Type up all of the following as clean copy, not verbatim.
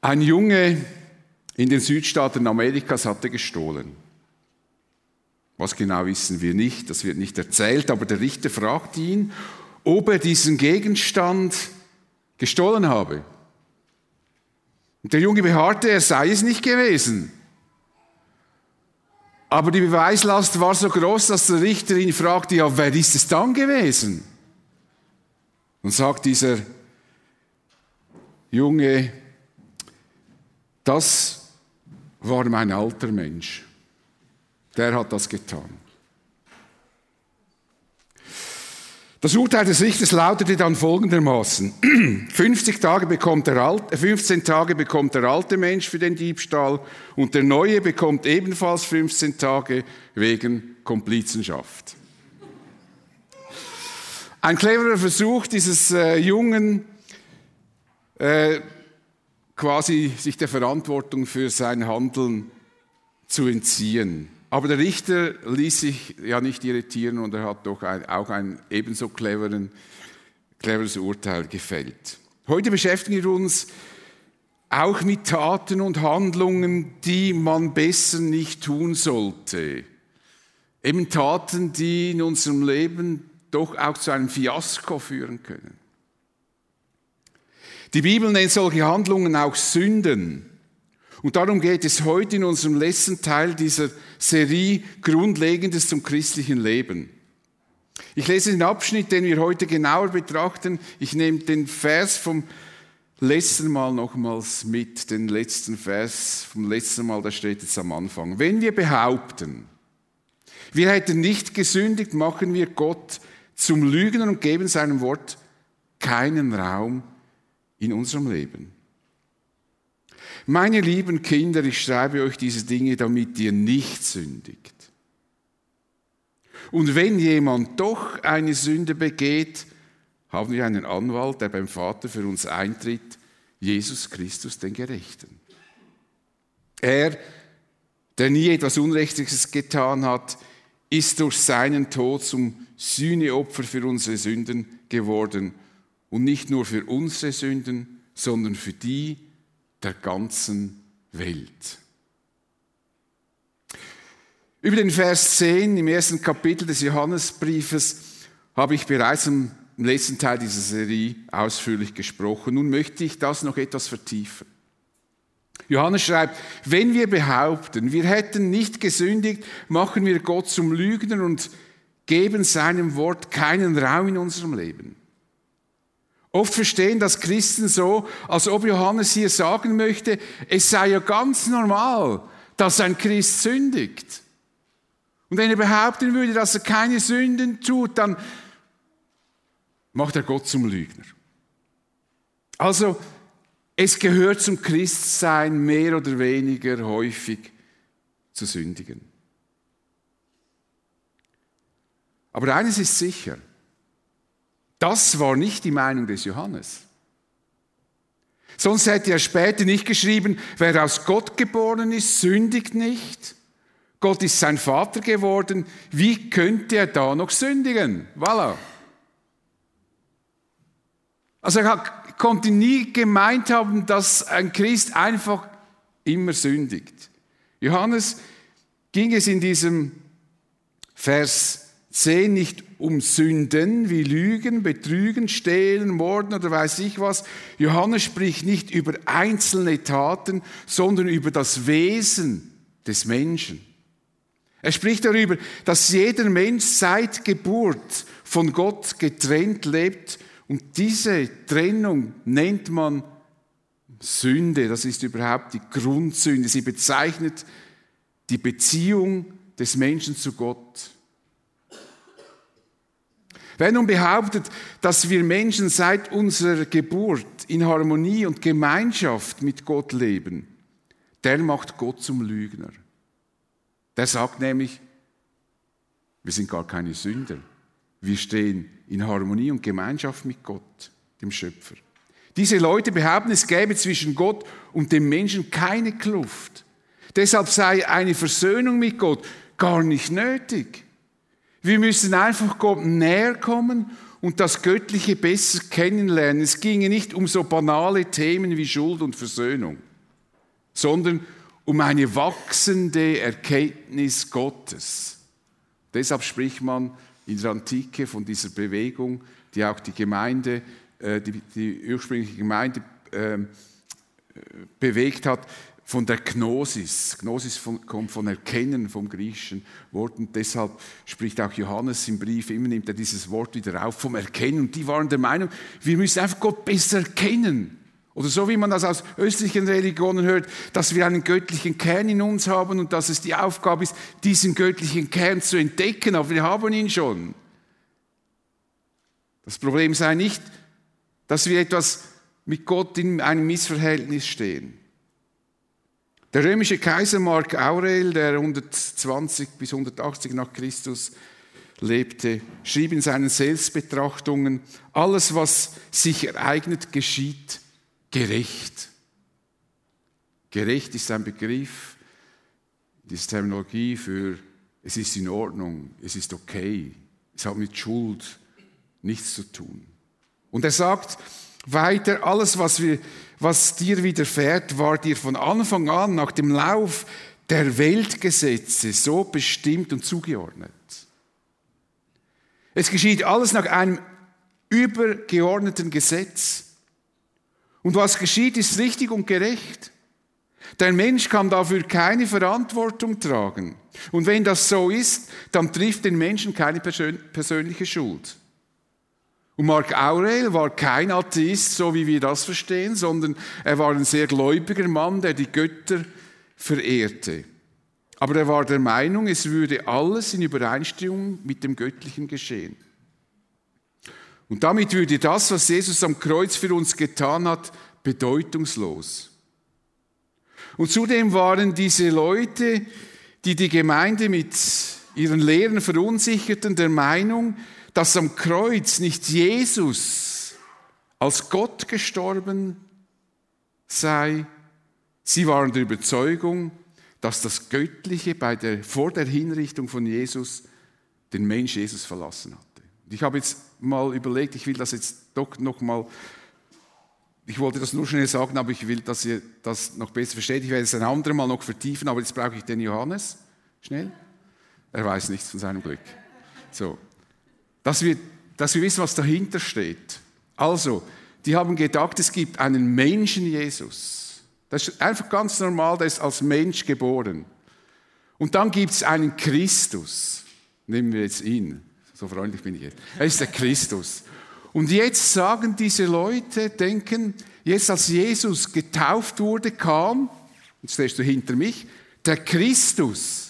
Ein Junge in den Südstaaten Amerikas hatte gestohlen. Was genau wissen wir nicht, das wird nicht erzählt, aber der Richter fragt ihn, ob er diesen Gegenstand gestohlen habe. Und der Junge beharrte, er sei es nicht gewesen. Aber die Beweislast war so groß, dass der Richter ihn fragte, ja, wer ist es dann gewesen? Und sagt dieser Junge, das war mein alter Mensch. Der hat das getan. Das Urteil des Richters lautete dann folgendermaßen. 15 Tage bekommt der alte Mensch für den Diebstahl und der neue bekommt ebenfalls 15 Tage wegen Komplizenschaft. Ein cleverer Versuch dieses Jungen, quasi sich der Verantwortung für sein Handeln zu entziehen. Aber der Richter ließ sich ja nicht irritieren und er hat doch auch ein ebenso cleveres Urteil gefällt. Heute beschäftigen wir uns auch mit Taten und Handlungen, die man besser nicht tun sollte. Eben Taten, die in unserem Leben doch auch zu einem Fiasko führen können. Die Bibel nennt solche Handlungen auch Sünden. Und darum geht es heute in unserem letzten Teil dieser Serie Grundlegendes zum christlichen Leben. Ich lese den Abschnitt, den wir heute genauer betrachten. Ich nehme den Vers vom letzten Mal nochmals mit, den letzten Vers vom letzten Mal, da steht jetzt am Anfang. Wenn wir behaupten, wir hätten nicht gesündigt, machen wir Gott zum Lügner und geben seinem Wort keinen Raum in unserem Leben. Meine lieben Kinder, ich schreibe euch diese Dinge, damit ihr nicht sündigt. Und wenn jemand doch eine Sünde begeht, haben wir einen Anwalt, der beim Vater für uns eintritt, Jesus Christus, den Gerechten. Er, der nie etwas Unrechtes getan hat, ist durch seinen Tod zum Sühneopfer für unsere Sünden geworden. Und nicht nur für unsere Sünden, sondern für die der ganzen Welt. Über den Vers 10 im ersten Kapitel des Johannesbriefes habe ich bereits im letzten Teil dieser Serie ausführlich gesprochen. Nun möchte ich das noch etwas vertiefen. Johannes schreibt, wenn wir behaupten, wir hätten nicht gesündigt, machen wir Gott zum Lügner und geben seinem Wort keinen Raum in unserem Leben. Oft verstehen das Christen so, als ob Johannes hier sagen möchte, es sei ja ganz normal, dass ein Christ sündigt. Und wenn er behaupten würde, dass er keine Sünden tut, dann macht er Gott zum Lügner. Also, es gehört zum Christsein mehr oder weniger häufig zu sündigen. Aber eines ist sicher, das war nicht die Meinung des Johannes. Sonst hätte er später nicht geschrieben, wer aus Gott geboren ist, sündigt nicht. Gott ist sein Vater geworden. Wie könnte er da noch sündigen? Voilà. Also er konnte nie gemeint haben, dass ein Christ einfach immer sündigt. Johannes ging es in diesem Vers 10 nicht um Sünden wie Lügen, Betrügen, Stehlen, Morden oder weiß ich was. Johannes spricht nicht über einzelne Taten, sondern über das Wesen des Menschen. Er spricht darüber, dass jeder Mensch seit Geburt von Gott getrennt lebt und diese Trennung nennt man Sünde. Das ist überhaupt die Grundsünde. Sie bezeichnet die Beziehung des Menschen zu Gott. Wer nun behauptet, dass wir Menschen seit unserer Geburt in Harmonie und Gemeinschaft mit Gott leben, der macht Gott zum Lügner. Der sagt nämlich, wir sind gar keine Sünder. Wir stehen in Harmonie und Gemeinschaft mit Gott, dem Schöpfer. Diese Leute behaupten, es gäbe zwischen Gott und dem Menschen keine Kluft. Deshalb sei eine Versöhnung mit Gott gar nicht nötig. Wir müssen einfach Gott näher kommen und das Göttliche besser kennenlernen. Es ginge nicht um so banale Themen wie Schuld und Versöhnung. sondern um eine wachsende Erkenntnis Gottes. Deshalb spricht man in der Antike von dieser Bewegung, die auch die Gemeinde, die ursprüngliche Gemeinde bewegt hat, von der Gnosis. Gnosis kommt von Erkennen, vom griechischen Wort. Und deshalb spricht auch Johannes im Brief, immer nimmt er dieses Wort wieder auf, vom Erkennen. Und die waren der Meinung, wir müssen einfach Gott besser erkennen. Oder so wie man das aus östlichen Religionen hört, dass wir einen göttlichen Kern in uns haben und dass es die Aufgabe ist, diesen göttlichen Kern zu entdecken. Aber wir haben ihn schon. Das Problem sei nicht, dass wir etwas mit Gott in einem Missverhältnis stehen. Der römische Kaiser Mark Aurel, der 120 bis 180 nach Christus lebte, schrieb in seinen Selbstbetrachtungen, alles, was sich ereignet, geschieht gerecht. Gerecht ist ein Begriff, diese Terminologie für es ist in Ordnung, es ist okay, es hat mit Schuld nichts zu tun. Und er sagt weiter, alles, was dir widerfährt, war dir von Anfang an nach dem Lauf der Weltgesetze so bestimmt und zugeordnet. Es geschieht alles nach einem übergeordneten Gesetz. Und was geschieht, ist richtig und gerecht. Der Mensch kann dafür keine Verantwortung tragen. Und wenn das so ist, dann trifft den Menschen keine persönliche Schuld. Und Mark Aurel war kein Atheist, so wie wir das verstehen, sondern er war ein sehr gläubiger Mann, der die Götter verehrte. Aber er war der Meinung, es würde alles in Übereinstimmung mit dem Göttlichen geschehen. Und damit würde das, was Jesus am Kreuz für uns getan hat, bedeutungslos. Und zudem waren diese Leute, die die Gemeinde mit ihren Lehren verunsicherten, der Meinung, dass am Kreuz nicht Jesus als Gott gestorben sei. Sie waren der Überzeugung, dass das Göttliche vor der Hinrichtung von Jesus den Mensch Jesus verlassen hatte. Und ich habe jetzt mal überlegt, ich will das jetzt doch noch mal, ich wollte das nur schnell sagen, aber ich will, dass ihr das noch besser versteht. Ich werde es ein anderes Mal noch vertiefen, aber jetzt brauche ich den Johannes. Schnell. Er weiß nichts von seinem Glück. So. Dass wir wissen, was dahinter steht. Also, die haben gedacht, es gibt einen Menschen Jesus. Das ist einfach ganz normal, der ist als Mensch geboren. Und dann gibt es einen Christus. Nehmen wir jetzt ihn. So freundlich bin ich jetzt. Er ist der Christus. Und jetzt sagen diese Leute, denken, jetzt als Jesus getauft wurde, kam, jetzt stehst du hinter mich, der Christus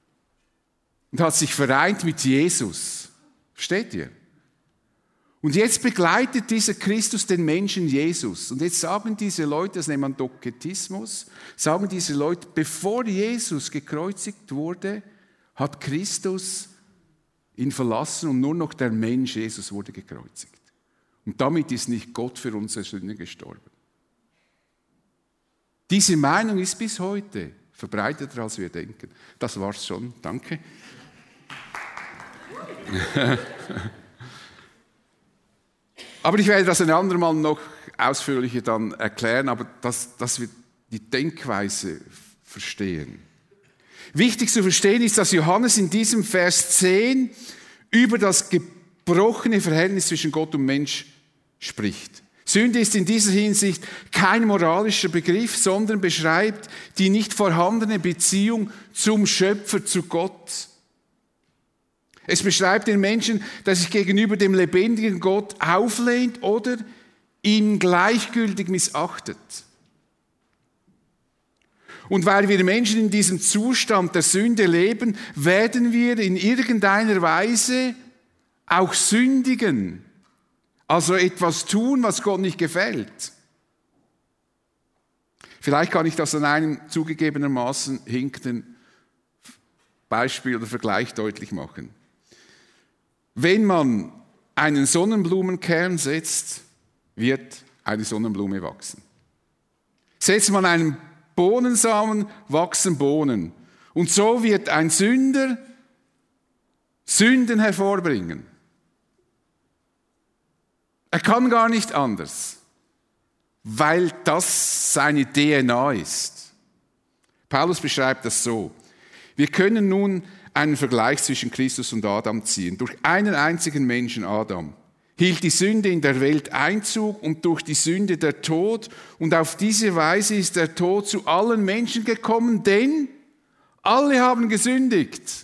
und hat sich vereint mit Jesus. Versteht ihr? Und jetzt begleitet dieser Christus den Menschen Jesus. Und jetzt sagen diese Leute, das nennt man Doketismus, sagen diese Leute, bevor Jesus gekreuzigt wurde, hat Christus ihn verlassen und nur noch der Mensch Jesus wurde gekreuzigt. Und damit ist nicht Gott für unsere Sünde gestorben. Diese Meinung ist bis heute verbreiteter, als wir denken. Das war's schon. Danke. Aber ich werde das ein andermal noch ausführlicher dann erklären, aber dass wir die Denkweise verstehen. Wichtig zu verstehen ist, dass Johannes in diesem Vers 10 über das gebrochene Verhältnis zwischen Gott und Mensch spricht. Sünde ist in dieser Hinsicht kein moralischer Begriff, sondern beschreibt die nicht vorhandene Beziehung zum Schöpfer, zu Gott. Es beschreibt den Menschen, der sich gegenüber dem lebendigen Gott auflehnt oder ihn gleichgültig missachtet. Und weil wir Menschen in diesem Zustand der Sünde leben, werden wir in irgendeiner Weise auch sündigen. Also etwas tun, was Gott nicht gefällt. Vielleicht kann ich das an einem zugegebenermaßen hinkenden Beispiel oder Vergleich deutlich machen. Wenn man einen Sonnenblumenkern setzt, wird eine Sonnenblume wachsen. Setzt man einen Bohnensamen, wachsen Bohnen. Und so wird ein Sünder Sünden hervorbringen. Er kann gar nicht anders, weil das seine DNA ist. Paulus beschreibt das so: Wir können nun einen Vergleich zwischen Christus und Adam ziehen. Durch einen einzigen Menschen, Adam, hielt die Sünde in der Welt Einzug und durch die Sünde der Tod. Und auf diese Weise ist der Tod zu allen Menschen gekommen, denn alle haben gesündigt.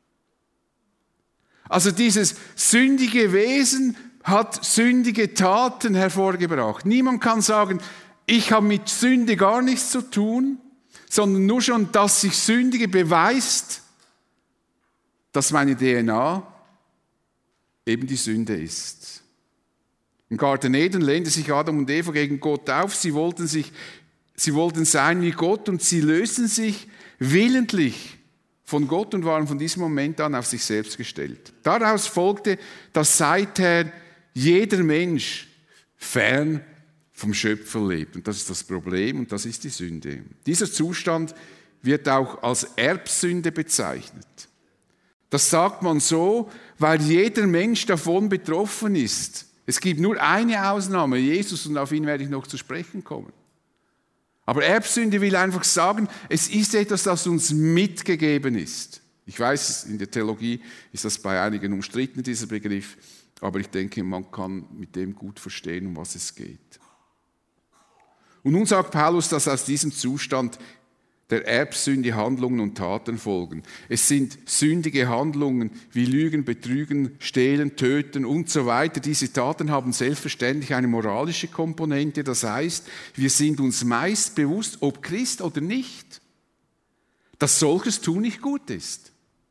Also dieses sündige Wesen hat sündige Taten hervorgebracht. Niemand kann sagen, ich habe mit Sünde gar nichts zu tun, sondern nur schon, dass sich Sündige beweist, dass meine DNA eben die Sünde ist. Im Garten Eden lehnte sich Adam und Eva gegen Gott auf. Sie wollten sein wie Gott und sie lösten sich willentlich von Gott und waren von diesem Moment an auf sich selbst gestellt. Daraus folgte, dass seither jeder Mensch fern vom Schöpfer lebt. Und das ist das Problem und das ist die Sünde. Dieser Zustand wird auch als Erbsünde bezeichnet. Das sagt man so, weil jeder Mensch davon betroffen ist. Es gibt nur eine Ausnahme, Jesus, und auf ihn werde ich noch zu sprechen kommen. Aber Erbsünde will einfach sagen, es ist etwas, das uns mitgegeben ist. Ich weiß, in der Theologie ist das bei einigen umstritten, dieser Begriff, aber ich denke, man kann mit dem gut verstehen, um was es geht. Und nun sagt Paulus, dass aus diesem Zustand der Erbsünde Handlungen und Taten folgen. Es sind sündige Handlungen wie Lügen, Betrügen, Stehlen, Töten und so weiter. Diese Taten haben selbstverständlich eine moralische Komponente. Das heißt, wir sind uns meist bewusst, ob Christ oder nicht, dass solches Tun nicht gut ist.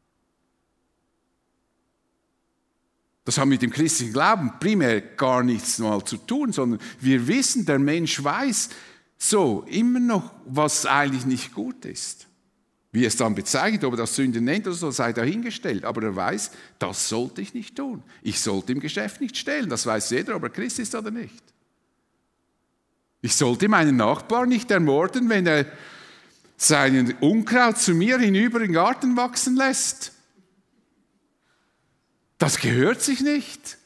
Das hat mit dem christlichen Glauben primär gar nichts mal zu tun, sondern wir wissen, der Mensch weiß so immer noch, was eigentlich nicht gut ist. Wie es dann bezeichnet, ob er das Sünde nennt oder so, sei dahingestellt. Aber er weiß, das sollte ich nicht tun. Ich sollte im Geschäft nicht stehlen. Das weiß jeder, ob er Christ ist oder nicht. Ich sollte meinen Nachbarn nicht ermorden, wenn er seinen Unkraut zu mir hinüber in den Garten wachsen lässt. Das gehört sich nicht.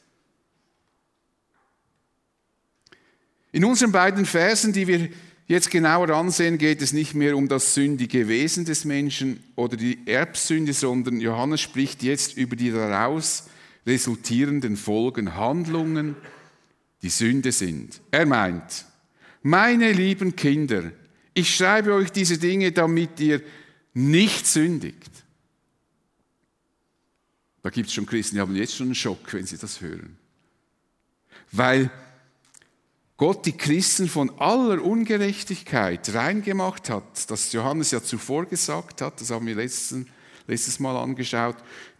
In unseren beiden Versen, die wir jetzt genauer ansehen, geht es nicht mehr um das sündige Wesen des Menschen oder die Erbsünde, sondern Johannes spricht jetzt über die daraus resultierenden Folgen, Handlungen, die Sünde sind. Er meint, meine lieben Kinder, ich schreibe euch diese Dinge, damit ihr nicht sündigt. Da gibt es schon Christen, die haben jetzt schon einen Schock, wenn sie das hören. Weil Gott die Christen von aller Ungerechtigkeit reingemacht hat, das Johannes ja zuvor gesagt hat, das haben wir letztes Mal angeschaut,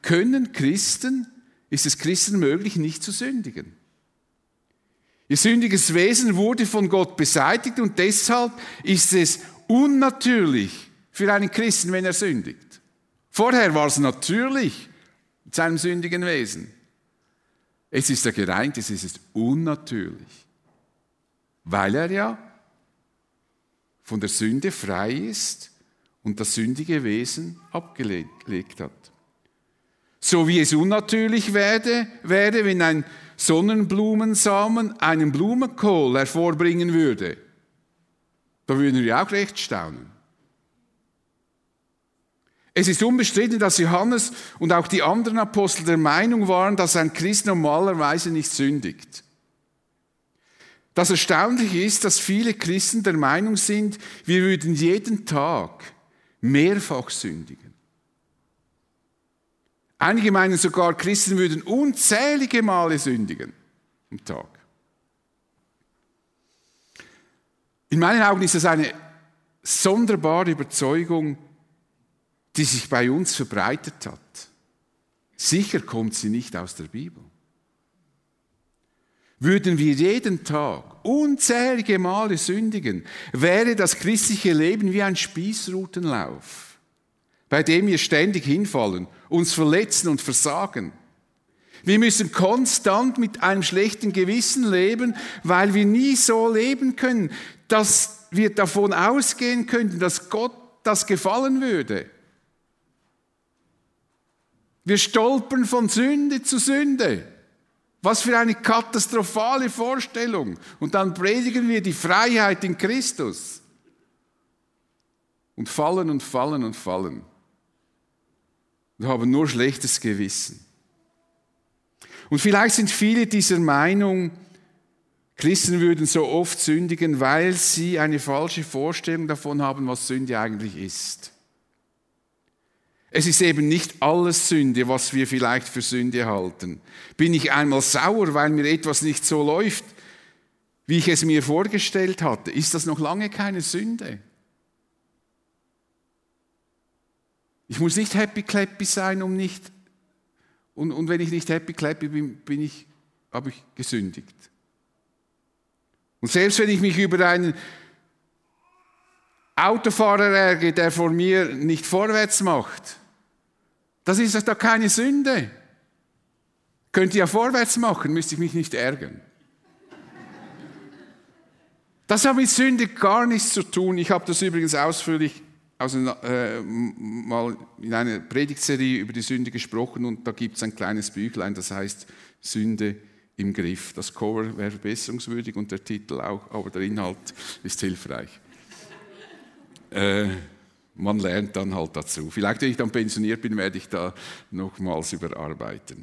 ist es Christen möglich, nicht zu sündigen. Ihr sündiges Wesen wurde von Gott beseitigt und deshalb ist es unnatürlich für einen Christen, wenn er sündigt. Vorher war es natürlich mit seinem sündigen Wesen. Es ist er gereint, es ist unnatürlich. Weil er ja von der Sünde frei ist und das sündige Wesen abgelegt hat. So wie es unnatürlich wäre, wenn ein Sonnenblumensamen einen Blumenkohl hervorbringen würde. Da würden wir auch recht staunen. Es ist unbestritten, dass Johannes und auch die anderen Apostel der Meinung waren, dass ein Christ normalerweise nicht sündigt. Das Erstaunliche ist, dass viele Christen der Meinung sind, wir würden jeden Tag mehrfach sündigen. Einige meinen sogar, Christen würden unzählige Male sündigen am Tag. In meinen Augen ist das eine sonderbare Überzeugung, die sich bei uns verbreitet hat. Sicher kommt sie nicht aus der Bibel. Würden wir jeden Tag unzählige Male sündigen, wäre das christliche Leben wie ein Spießrutenlauf, bei dem wir ständig hinfallen, uns verletzen und versagen. Wir müssen konstant mit einem schlechten Gewissen leben, weil wir nie so leben können, dass wir davon ausgehen könnten, dass Gott das gefallen würde. Wir stolpern von Sünde zu Sünde. Was für eine katastrophale Vorstellung. Und dann predigen wir die Freiheit in Christus. und fallen und fallen und fallen. Und haben nur schlechtes Gewissen. Und vielleicht sind viele dieser Meinung, Christen würden so oft sündigen, weil sie eine falsche Vorstellung davon haben, was Sünde eigentlich ist. Es ist eben nicht alles Sünde, was wir vielleicht für Sünde halten. Bin ich einmal sauer, weil mir etwas nicht so läuft, wie ich es mir vorgestellt hatte, ist das noch lange keine Sünde. Ich muss nicht happy-clappy sein, und wenn ich nicht happy-clappy bin, habe ich gesündigt. Und selbst wenn ich mich über einen Autofahrer ärgere, der vor mir nicht vorwärts macht, das ist doch keine Sünde. Könnte ja vorwärts machen, müsste ich mich nicht ärgern. Das hat mit Sünde gar nichts zu tun. Ich habe das übrigens ausführlich mal in einer Predigtserie über die Sünde gesprochen und da gibt es ein kleines Büchlein, das heißt Sünde im Griff. Das Cover wäre verbesserungswürdig und der Titel auch, aber der Inhalt ist hilfreich. Man lernt dann halt dazu. Vielleicht, wenn ich dann pensioniert bin, werde ich da nochmals überarbeiten.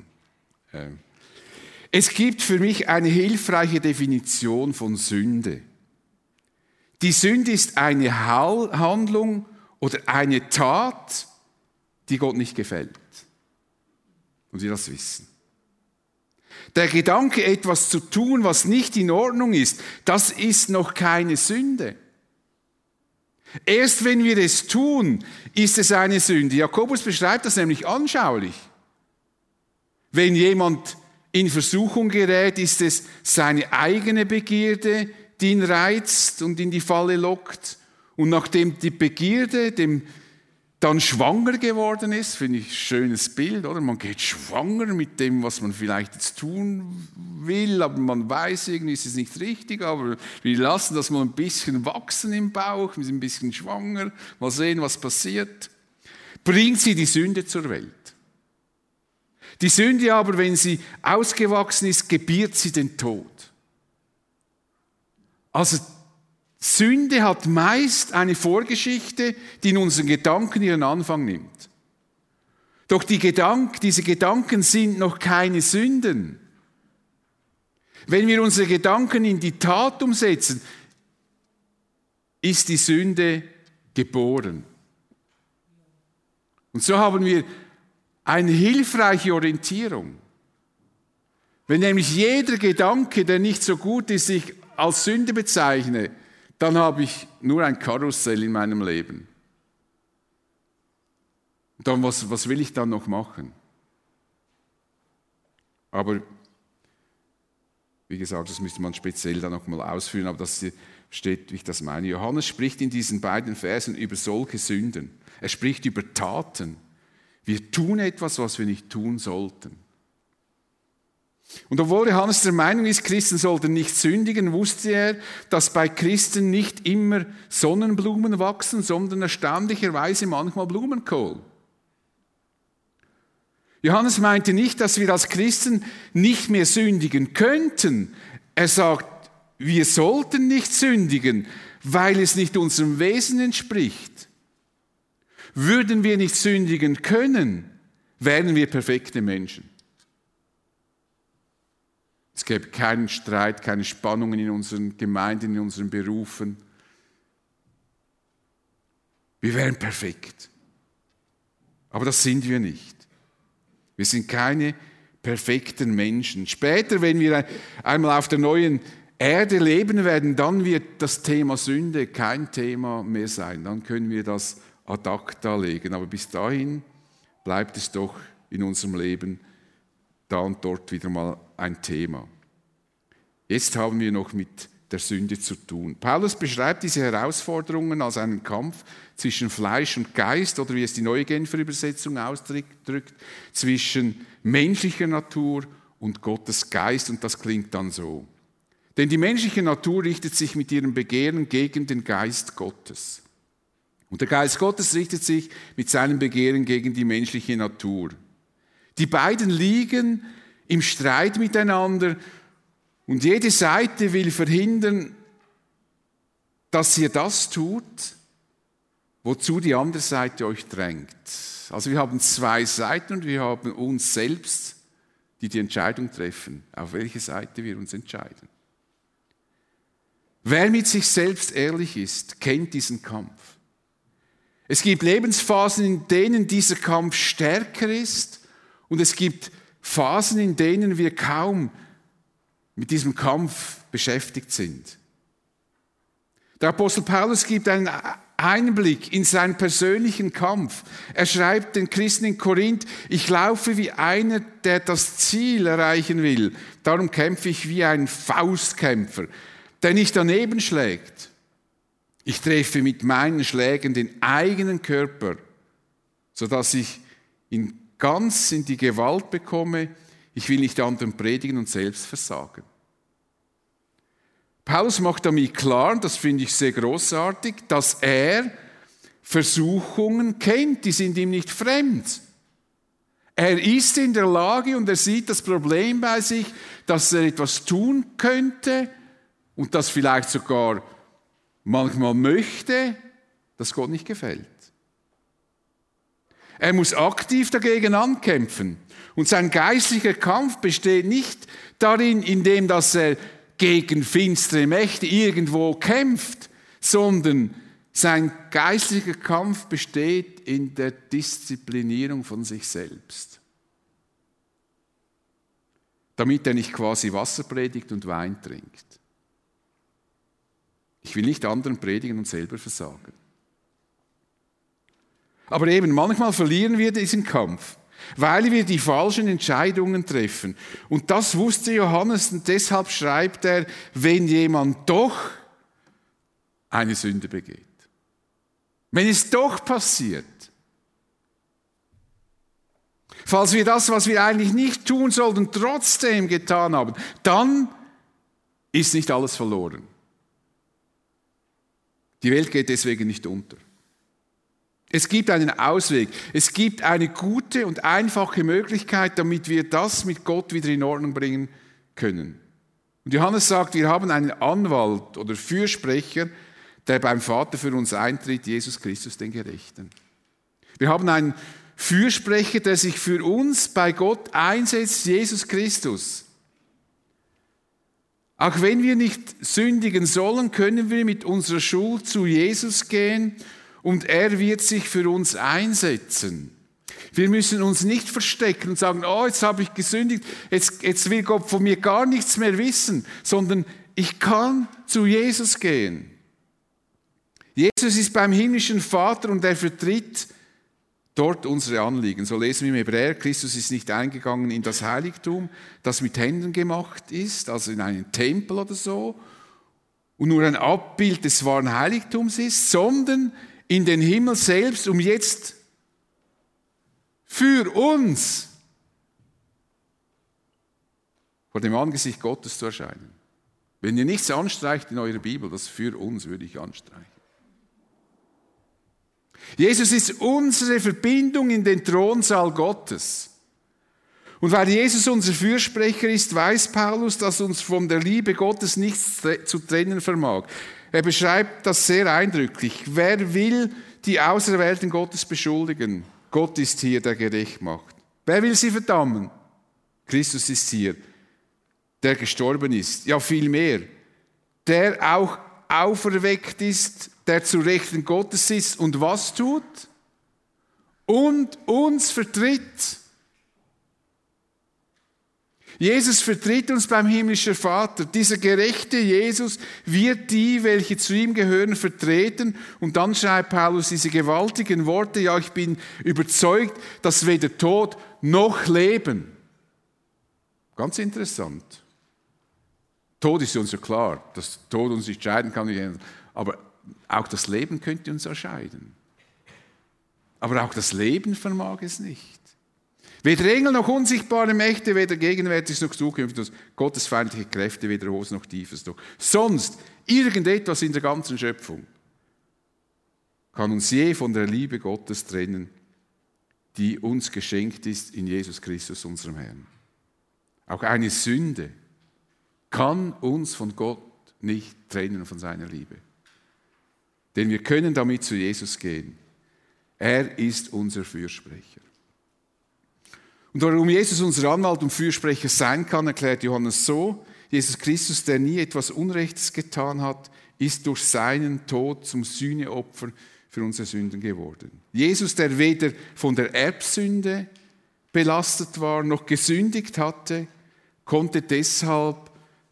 Es gibt für mich eine hilfreiche Definition von Sünde. Die Sünde ist eine Handlung oder eine Tat, die Gott nicht gefällt. Und wir das wissen. Der Gedanke, etwas zu tun, was nicht in Ordnung ist, das ist noch keine Sünde. Erst wenn wir es tun, ist es eine Sünde. Jakobus beschreibt das nämlich anschaulich. Wenn jemand in Versuchung gerät, ist es seine eigene Begierde, die ihn reizt und in die Falle lockt. Und nachdem die Begierde dem dann schwanger geworden ist, finde ich ein schönes Bild, oder? Man geht schwanger mit dem, was man vielleicht jetzt tun will, aber man weiß irgendwie, ist es nicht richtig, aber wir lassen das mal ein bisschen wachsen im Bauch, wir sind ein bisschen schwanger, mal sehen, was passiert. Bringt sie die Sünde zur Welt. Die Sünde aber, wenn sie ausgewachsen ist, gebiert sie den Tod. Also Sünde hat meist eine Vorgeschichte, die in unseren Gedanken ihren Anfang nimmt. Doch diese Gedanken sind noch keine Sünden. Wenn wir unsere Gedanken in die Tat umsetzen, ist die Sünde geboren. Und so haben wir eine hilfreiche Orientierung. Wenn nämlich jeder Gedanke, der nicht so gut ist, ich als Sünde bezeichne, dann habe ich nur ein Karussell in meinem Leben. Und dann, was will ich dann noch machen? Aber, wie gesagt, das müsste man speziell dann noch mal ausführen, aber das steht, wie ich das meine. Johannes spricht in diesen beiden Versen über solche Sünden. Er spricht über Taten. Wir tun etwas, was wir nicht tun sollten. Und obwohl Johannes der Meinung ist, Christen sollten nicht sündigen, wusste er, dass bei Christen nicht immer Sonnenblumen wachsen, sondern erstaunlicherweise manchmal Blumenkohl. Johannes meinte nicht, dass wir als Christen nicht mehr sündigen könnten. Er sagt, wir sollten nicht sündigen, weil es nicht unserem Wesen entspricht. Würden wir nicht sündigen können, wären wir perfekte Menschen. Es gäbe keinen Streit, keine Spannungen in unseren Gemeinden, in unseren Berufen. Wir wären perfekt. Aber das sind wir nicht. Wir sind keine perfekten Menschen. Später, wenn wir einmal auf der neuen Erde leben werden, dann wird das Thema Sünde kein Thema mehr sein. Dann können wir das ad acta legen. Aber bis dahin bleibt es doch in unserem Leben da und dort wieder mal ein Thema. Jetzt haben wir noch mit der Sünde zu tun. Paulus beschreibt diese Herausforderungen als einen Kampf zwischen Fleisch und Geist, oder wie es die Neue Genfer Übersetzung ausdrückt, zwischen menschlicher Natur und Gottes Geist, und das klingt dann so. Denn die menschliche Natur richtet sich mit ihrem Begehren gegen den Geist Gottes. Und der Geist Gottes richtet sich mit seinem Begehren gegen die menschliche Natur. Die beiden liegen im Streit miteinander und jede Seite will verhindern, dass ihr das tut, wozu die andere Seite euch drängt. Also wir haben zwei Seiten und wir haben uns selbst, die Entscheidung treffen, auf welche Seite wir uns entscheiden. Wer mit sich selbst ehrlich ist, kennt diesen Kampf. Es gibt Lebensphasen, in denen dieser Kampf stärker ist und es gibt Phasen, in denen wir kaum mit diesem Kampf beschäftigt sind. Der Apostel Paulus gibt einen Einblick in seinen persönlichen Kampf. Er schreibt den Christen in Korinth: Ich laufe wie einer, der das Ziel erreichen will. Darum kämpfe ich wie ein Faustkämpfer, der nicht daneben schlägt. Ich treffe mit meinen Schlägen den eigenen Körper, sodass ich ihn ganz in die Gewalt bekomme. Ich will nicht anderen predigen und selbst versagen. Paulus macht damit klar, und das finde ich sehr großartig, dass er Versuchungen kennt, die sind ihm nicht fremd. Er ist in der Lage und er sieht das Problem bei sich, dass er etwas tun könnte und das vielleicht sogar manchmal möchte, das Gott nicht gefällt. Er muss aktiv dagegen ankämpfen. Und sein geistlicher Kampf besteht nicht darin, indem dass er gegen finstere Mächte irgendwo kämpft, sondern sein geistlicher Kampf besteht in der Disziplinierung von sich selbst. Damit er nicht quasi Wasser predigt und Wein trinkt. Ich will nicht anderen predigen und selber versagen. Aber eben, manchmal verlieren wir diesen Kampf, weil wir die falschen Entscheidungen treffen. Und das wusste Johannes und deshalb schreibt er, wenn jemand doch eine Sünde begeht. Wenn es doch passiert. Falls wir das, was wir eigentlich nicht tun sollten, trotzdem getan haben, dann ist nicht alles verloren. Die Welt geht deswegen nicht unter. Es gibt einen Ausweg. Es gibt eine gute und einfache Möglichkeit, damit wir das mit Gott wieder in Ordnung bringen können. Und Johannes sagt, wir haben einen Anwalt oder Fürsprecher, der beim Vater für uns eintritt, Jesus Christus, den Gerechten. Wir haben einen Fürsprecher, der sich für uns bei Gott einsetzt, Jesus Christus. Auch wenn wir nicht sündigen sollen, können wir mit unserer Schuld zu Jesus gehen und er wird sich für uns einsetzen. Wir müssen uns nicht verstecken und sagen, oh, jetzt habe ich gesündigt, jetzt will Gott von mir gar nichts mehr wissen, sondern ich kann zu Jesus gehen. Jesus ist beim himmlischen Vater und er vertritt dort unsere Anliegen. So lesen wir im Hebräer, Christus ist nicht eingegangen in das Heiligtum, das mit Händen gemacht ist, also in einen Tempel oder so, und nur ein Abbild des wahren Heiligtums ist, sondern in den Himmel selbst, um jetzt für uns vor dem Angesicht Gottes zu erscheinen. Wenn ihr nichts anstreicht in eurer Bibel, das für uns würde ich anstreichen. Jesus ist unsere Verbindung in den Thronsaal Gottes. Und weil Jesus unser Fürsprecher ist, weiß Paulus, dass uns von der Liebe Gottes nichts zu trennen vermag. Er beschreibt das sehr eindrücklich. Wer will die Auserwählten Gottes beschuldigen? Gott ist hier, der gerecht macht. Wer will sie verdammen? Christus ist hier, der gestorben ist. Ja, viel mehr. Der auch auferweckt ist, der zu Rechten Gottes sitzt und was tut? Und uns vertritt. Jesus vertritt uns beim himmlischen Vater. Dieser gerechte Jesus wird die, welche zu ihm gehören, vertreten. Und dann schreibt Paulus diese gewaltigen Worte, ja, ich bin überzeugt, dass weder Tod noch Leben. Ganz interessant. Tod ist uns ja klar, dass Tod uns nicht scheiden kann, aber auch das Leben könnte uns erscheiden. Aber auch das Leben vermag es nicht. Weder Engel noch unsichtbare Mächte, weder gegenwärtiges noch zukünftiges, gottesfeindliche Kräfte, weder hohes noch tiefes noch. Sonst irgendetwas in der ganzen Schöpfung kann uns je von der Liebe Gottes trennen, die uns geschenkt ist in Jesus Christus, unserem Herrn. Auch eine Sünde kann uns von Gott nicht trennen, von seiner Liebe. Denn wir können damit zu Jesus gehen. Er ist unser Fürsprecher. Und warum Jesus unser Anwalt und Fürsprecher sein kann, erklärt Johannes so: Jesus Christus, der nie etwas Unrechtes getan hat, ist durch seinen Tod zum Sühneopfer für unsere Sünden geworden. Jesus, der weder von der Erbsünde belastet war, noch gesündigt hatte, konnte deshalb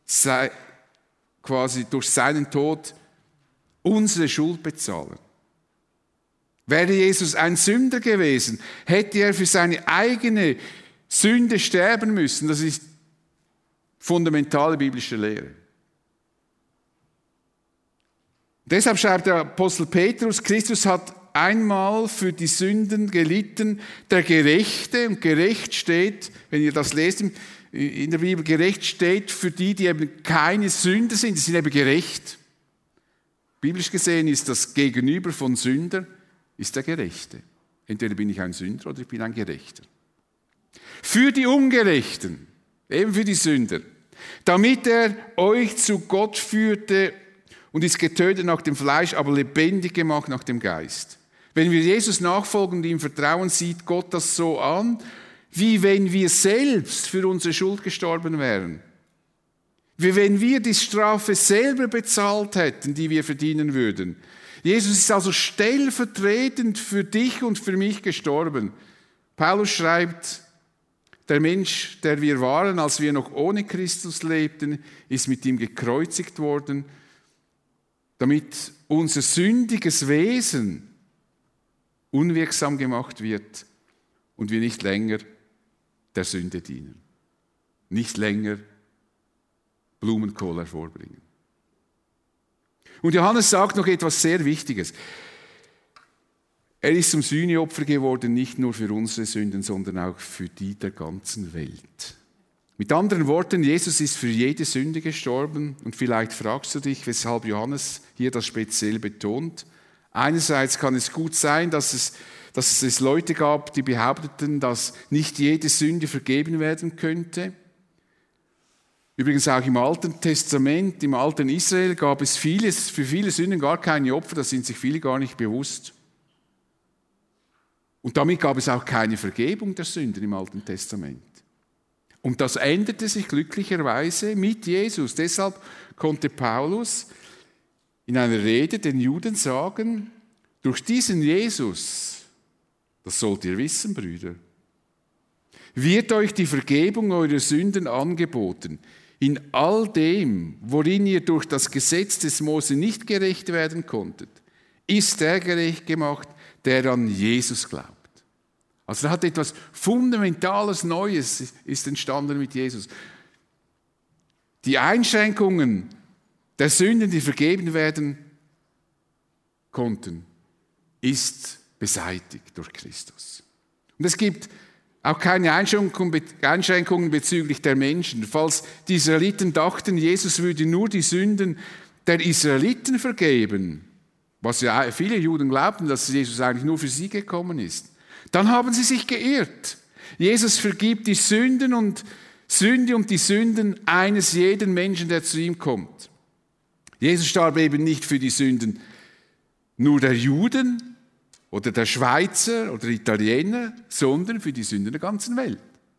quasi durch seinen Tod unsere Schuld bezahlen. Wäre Jesus ein Sünder gewesen, hätte er für seine eigene Sünde sterben müssen. Das ist fundamentale biblische Lehre. Deshalb schreibt der Apostel Petrus, Christus hat einmal für die Sünden gelitten, der Gerechte, und gerecht steht, wenn ihr das lest in der Bibel, gerecht steht für die, die eben keine Sünder sind, die sind eben gerecht. Biblisch gesehen ist das Gegenüber von Sünder, ist der Gerechte. Entweder bin ich ein Sünder oder ich bin ein Gerechter. Für die Ungerechten, eben für die Sünder, damit er euch zu Gott führte und ist getötet nach dem Fleisch, aber lebendig gemacht nach dem Geist. Wenn wir Jesus nachfolgen und ihm vertrauen, sieht Gott das so an, wie wenn wir selbst für unsere Schuld gestorben wären. Wie wenn wir die Strafe selber bezahlt hätten, die wir verdienen würden. Jesus ist also stellvertretend für dich und für mich gestorben. Paulus schreibt, der Mensch, der wir waren, als wir noch ohne Christus lebten, ist mit ihm gekreuzigt worden, damit unser sündiges Wesen unwirksam gemacht wird und wir nicht länger der Sünde dienen. Nicht länger Blumenkohl hervorbringen. Und Johannes sagt noch etwas sehr Wichtiges. Er ist zum Sühneopfer geworden, nicht nur für unsere Sünden, sondern auch für die der ganzen Welt. Mit anderen Worten, Jesus ist für jede Sünde gestorben. Und vielleicht fragst du dich, weshalb Johannes hier das speziell betont. Einerseits kann es gut sein, dass es Leute gab, die behaupteten, dass nicht jede Sünde vergeben werden könnte. Übrigens auch im Alten Testament, im alten Israel gab es für viele Sünden gar keine Opfer, das sind sich viele gar nicht bewusst. Und damit gab es auch keine Vergebung der Sünden im Alten Testament. Und das änderte sich glücklicherweise mit Jesus. Deshalb konnte Paulus in einer Rede den Juden sagen, durch diesen Jesus, das sollt ihr wissen, Brüder, wird euch die Vergebung eurer Sünden angeboten. In all dem, worin ihr durch das Gesetz des Mose nicht gerecht werden konntet, ist der gerecht gemacht, der an Jesus glaubt. Also da hat etwas Fundamentales Neues ist entstanden mit Jesus. Die Einschränkungen der Sünden, die vergeben werden konnten, ist beseitigt durch Christus. Und es gibt auch keine Einschränkungen bezüglich der Menschen. Falls die Israeliten dachten, Jesus würde nur die Sünden der Israeliten vergeben, was ja viele Juden glaubten, dass Jesus eigentlich nur für sie gekommen ist, dann haben sie sich geirrt. Jesus vergibt die Sünden und Sünde und die Sünden eines jeden Menschen, der zu ihm kommt. Jesus starb eben nicht für die Sünden nur der Juden oder der Schweizer oder Italiener, sondern für die Sünden der ganzen Welt.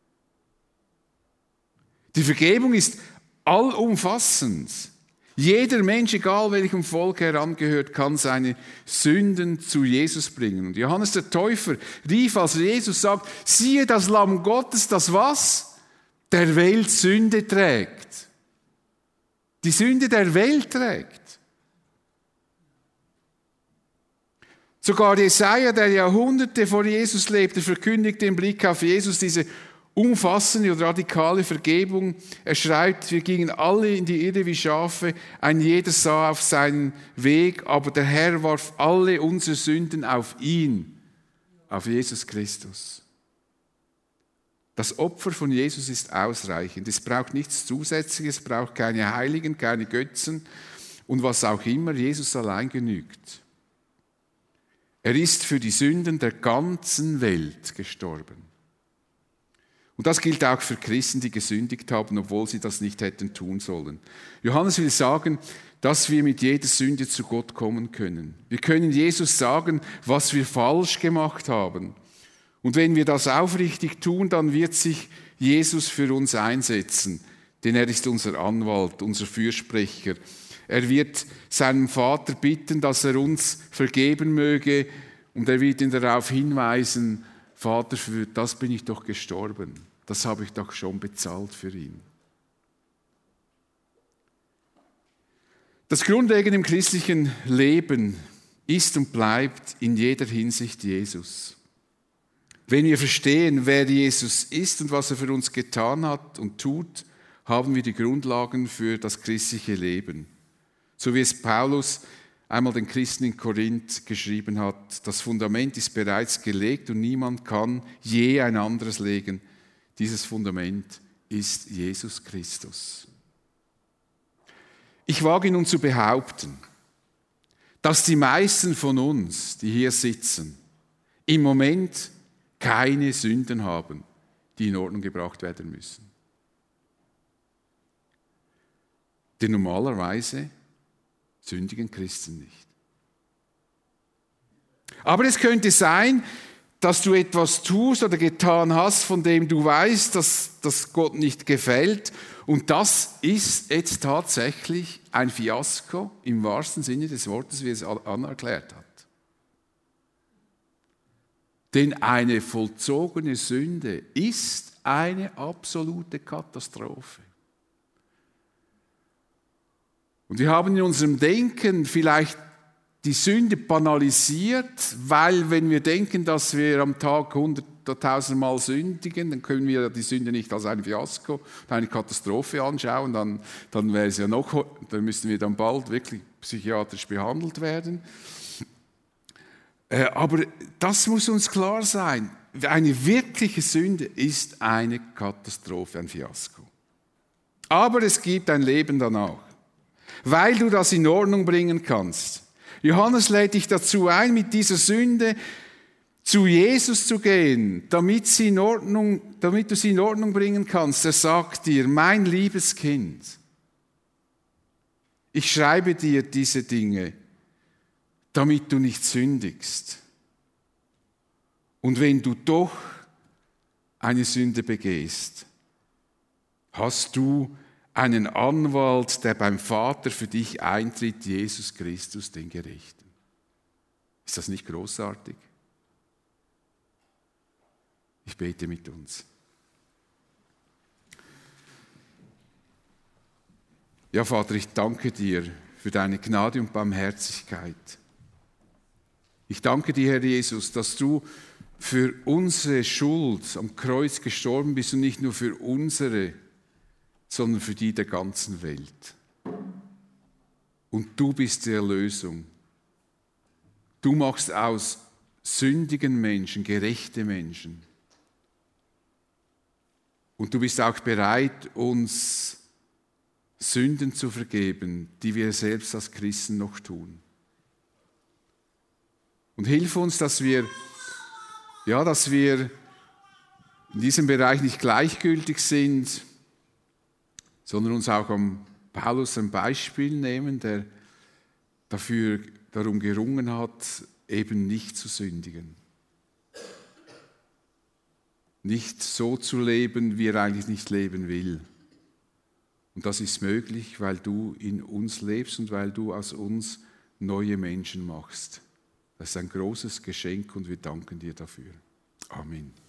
Die Vergebung ist allumfassend. Jeder Mensch, egal welchem Volk er angehört, kann seine Sünden zu Jesus bringen. Und Johannes der Täufer rief, als Jesus sagt, siehe das Lamm Gottes, das was? Der Welt Sünde trägt. Die Sünde der Welt trägt. Sogar Jesaja, der Jahrhunderte vor Jesus lebte, verkündigte im Blick auf Jesus diese umfassende und radikale Vergebung. Er schreibt, wir gingen alle in die Irre wie Schafe, ein jeder sah auf seinen Weg, aber der Herr warf alle unsere Sünden auf ihn, auf Jesus Christus. Das Opfer von Jesus ist ausreichend. Es braucht nichts Zusätzliches, es braucht keine Heiligen, keine Götzen und was auch immer. Jesus allein genügt. Er ist für die Sünden der ganzen Welt gestorben. Und das gilt auch für Christen, die gesündigt haben, obwohl sie das nicht hätten tun sollen. Johannes will sagen, dass wir mit jeder Sünde zu Gott kommen können. Wir können Jesus sagen, was wir falsch gemacht haben. Und wenn wir das aufrichtig tun, dann wird sich Jesus für uns einsetzen, denn er ist unser Anwalt, unser Fürsprecher. Er wird seinem Vater bitten, dass er uns vergeben möge, und er wird ihn darauf hinweisen, Vater, für das bin ich doch gestorben. Das habe ich doch schon bezahlt für ihn. Das Grundlegende im christlichen Leben ist und bleibt in jeder Hinsicht Jesus. Wenn wir verstehen, wer Jesus ist und was er für uns getan hat und tut, haben wir die Grundlagen für das christliche Leben. So wie es Paulus einmal den Christen in Korinth geschrieben hat, das Fundament ist bereits gelegt und niemand kann je ein anderes legen. Dieses Fundament ist Jesus Christus. Ich wage nun zu behaupten, dass die meisten von uns, die hier sitzen, im Moment keine Sünden haben, die in Ordnung gebracht werden müssen. Denn normalerweise sündigen Christen nicht. Aber es könnte sein, dass du etwas tust oder getan hast, von dem du weißt, dass das Gott nicht gefällt. Und das ist jetzt tatsächlich ein Fiasko im wahrsten Sinne des Wortes, wie es Anna erklärt hat. Denn eine vollzogene Sünde ist eine absolute Katastrophe. Und wir haben in unserem Denken vielleicht die Sünde banalisiert, weil wenn wir denken, dass wir am Tag 100.000 Mal sündigen, dann können wir die Sünde nicht als ein Fiasko, eine Katastrophe anschauen, dann wäre es ja noch, dann müssten wir dann bald wirklich psychiatrisch behandelt werden. Aber das muss uns klar sein. Eine wirkliche Sünde ist eine Katastrophe, ein Fiasko. Aber es gibt ein Leben danach, weil du das in Ordnung bringen kannst. Johannes lädt dich dazu ein, mit dieser Sünde zu Jesus zu gehen, damit du sie in Ordnung bringen kannst. Er sagt dir, mein liebes Kind, ich schreibe dir diese Dinge, damit du nicht sündigst. Und wenn du doch eine Sünde begehst, hast du einen Anwalt, der beim Vater für dich eintritt, Jesus Christus, den Gerechten. Ist das nicht großartig? Ich bete mit uns. Ja, Vater, ich danke dir für deine Gnade und Barmherzigkeit. Ich danke dir, Herr Jesus, dass du für unsere Schuld am Kreuz gestorben bist und nicht nur für unsere, sondern für die der ganzen Welt. Und du bist die Erlösung. Du machst aus sündigen Menschen gerechte Menschen. Und du bist auch bereit, uns Sünden zu vergeben, die wir selbst als Christen noch tun. Und hilf uns, dass wir in diesem Bereich nicht gleichgültig sind, sondern uns auch am Paulus ein Beispiel nehmen, der darum gerungen hat, eben nicht zu sündigen. Nicht so zu leben, wie er eigentlich nicht leben will. Und das ist möglich, weil du in uns lebst und weil du aus uns neue Menschen machst. Das ist ein großes Geschenk und wir danken dir dafür. Amen.